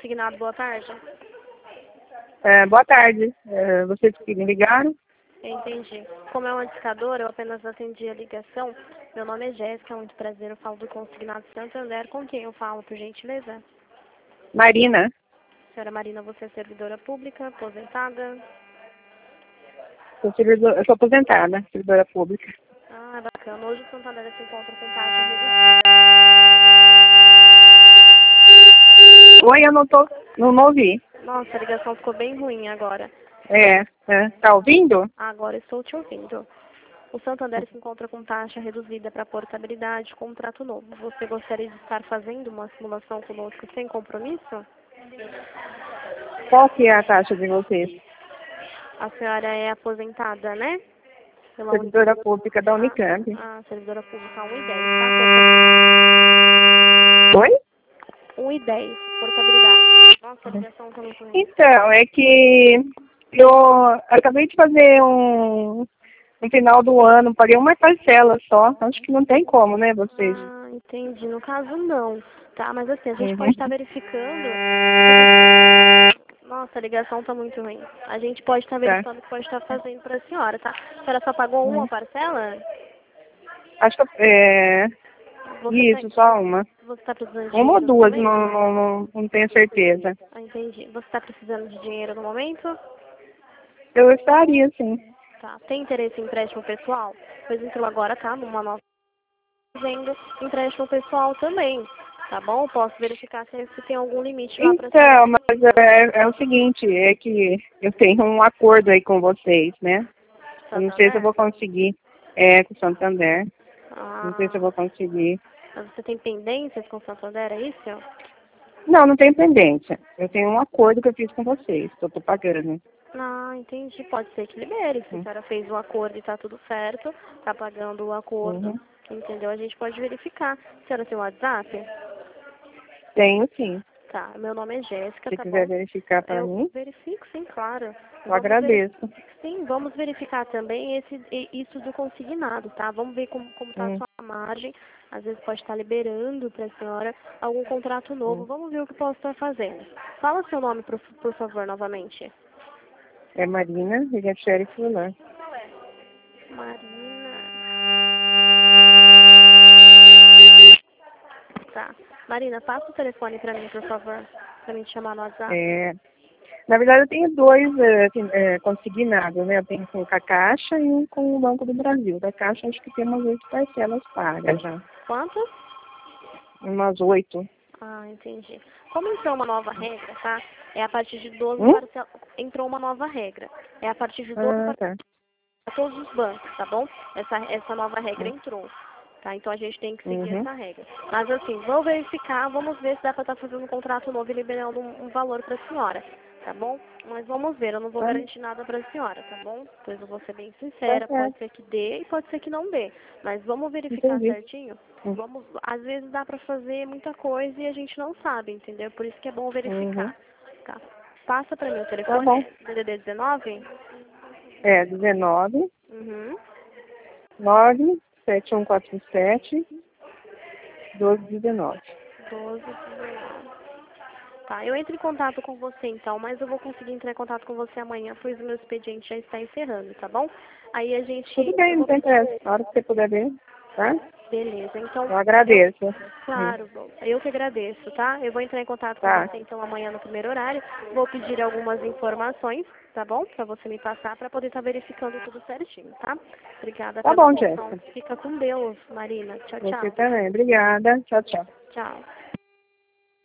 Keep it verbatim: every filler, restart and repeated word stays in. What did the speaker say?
consignado, boa tarde. É, boa tarde. É, vocês que me ligaram? Entendi. Como é uma discadora, eu apenas atendi a ligação. Meu nome é Jéssica, muito prazer. Eu falo do Consignado Santander. Com quem eu falo, por gentileza? Marina. Senhora Marina, você é servidora pública, aposentada? Sou servidor, eu sou aposentada, servidora pública. Ah, bacana. Hoje o Santander se encontra com taxa reduzida. Oi, eu não tô, não, não ouvi. Nossa, a ligação ficou bem ruim agora. É, é, tá ouvindo? Agora estou te ouvindo. O Santander se encontra com taxa reduzida para portabilidade, contrato novo. Você gostaria de estar fazendo uma simulação conosco sem compromisso? Qual que é a taxa de vocês? A senhora é aposentada, né? Pela Servidora pública da Unicamp. Ah, servidora pública um e dez, tá? Oi? um e dez, portabilidade. Nossa, a ligação tá muito ruim. Então, é que eu acabei de fazer um, no final do ano, paguei uma parcela só. Acho que não tem como, né, vocês? Ah, entendi. No caso, não. Tá, mas assim, a gente Uhum. pode estar verificando. Nossa, a ligação tá muito ruim. A gente pode estar verificando o que pode estar fazendo para a senhora, tá? A senhora só pagou uma parcela? Acho que é... Você Isso, tá, só uma. você tá precisando de Uma ou dinheiro no duas, momento? não, não, não, não tenho certeza. Ah, entendi. Você tá precisando de dinheiro no momento? Eu estaria, sim. Tá. Tem interesse em empréstimo pessoal? Pois entrou agora, tá? Numa nova fazendo empréstimo pessoal também. Tá bom? Posso verificar se, se tem algum limite lá para Então, mas é, é o seguinte, é que eu tenho um acordo aí com vocês, né? Eu não sei se eu vou conseguir. É, com o Santander. Ah, Não sei se eu vou conseguir. mas você tem pendências com o Santander, é isso? Não, não tem pendência. Eu tenho um acordo que eu fiz com vocês, que eu tô pagando. Ah, entendi. Pode ser que libere. Se a Uhum. senhora fez o acordo e tá tudo certo, tá pagando o acordo, Uhum. entendeu? A gente pode verificar. A senhora tem o WhatsApp? Tenho, sim. Tá, meu nome é Jéssica, Se tá quiser bom? verificar para Eu mim, verifico, sim, claro. eu Vamos agradeço. veri- Sim, vamos verificar também esse, e- isso do consignado, tá? Vamos ver como, como tá a Hum. sua margem. Às vezes pode estar liberando para a senhora algum contrato novo. Hum. Vamos ver o que posso estar fazendo. Fala seu nome, por, por favor, novamente. É Marina Rigatieri Fulan. Marina. Tá. Marina, passa o telefone para mim, por favor. Para mim te chamar no WhatsApp. É, na verdade, eu tenho dois é, assim, é, consignados, né? Eu tenho um com a Caixa e um com o Banco do Brasil. Da Caixa, acho que tem umas oito parcelas pagas já. Quantas? Umas oito. Ah, entendi. Como entrou uma nova regra, tá? É a partir de doze Hum? parcelas. Entrou uma nova regra. É a partir de doze Ah, parcelas tá. para todos os bancos, tá bom? Essa, essa nova regra entrou. Tá? Então a gente tem que seguir Uhum. essa regra. Mas assim, vou verificar, vamos ver se dá para estar fazendo um contrato novo e liberando um, um valor para a senhora, tá bom? Mas vamos ver, eu não vou Tá, garantir nada para a senhora, tá bom? Pois eu vou ser bem tá sincera, pode certo. ser que dê e pode ser que não dê. Mas vamos verificar Entendi. certinho. Hum. Vamos, às vezes dá para fazer muita coisa e a gente não sabe, entendeu? Por isso que é bom verificar. Uhum. Tá? Passa para mim o Tá telefone, bom. D D D dezenove? É dezenove, Uhum. nove, sete um quatro sete, doze dezenove. doze, dezenove. Tá, eu entro em contato com você então, mas eu vou conseguir entrar em contato com você amanhã, pois o meu expediente já está encerrando, tá bom? Aí a gente... Tudo bem, eu não vou tem pedir... pressa. Na hora que você puder ver, tá? Beleza, então... Eu agradeço. Eu, Hum. claro, bom, eu que agradeço, tá? Eu vou entrar em contato com Tá. você então amanhã no primeiro horário, vou pedir algumas informações, tá bom? Pra você me passar, pra poder estar verificando tudo certinho, tá? Obrigada Tá pela bom, atenção. Jéssica. Fica com Deus, Marina. Tchau, Você tchau. também. Obrigada. Tchau, tchau. Tchau.